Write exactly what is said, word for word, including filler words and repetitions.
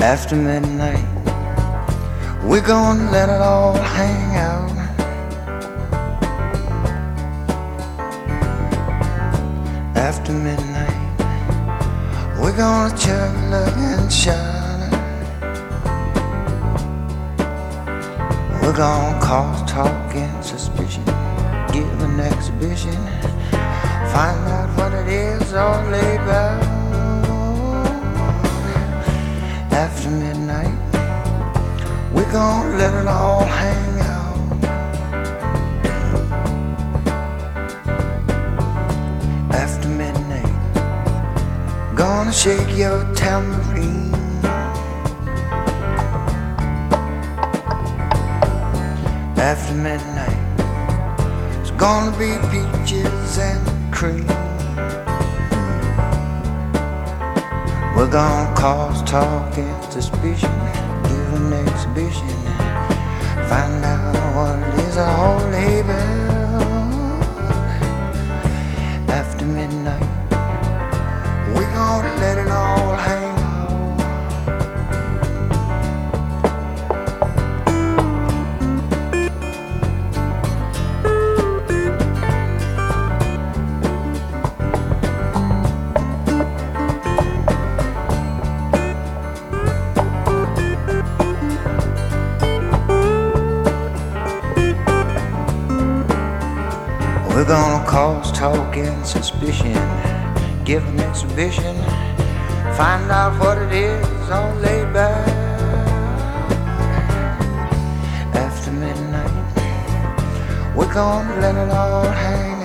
After midnight, we're gonna let it all hang out. After midnight, we're gonna chug, look and shine. We're gonna cause talk and suspicion, give an exhibition, find out what it is all about. After midnight, we're gonna let it all hang out. After midnight, gonna shake your tambourine. After midnight, it's gonna be peaches and cream. We're gonna cause talk and suspicion, give an exhibition, find out what it is all about. After midnight, we're gonna let it all hang out. We're gonna cause talk and suspicion, give an exhibition, find out what it is all laid back. After midnight, we're gonna let it all hang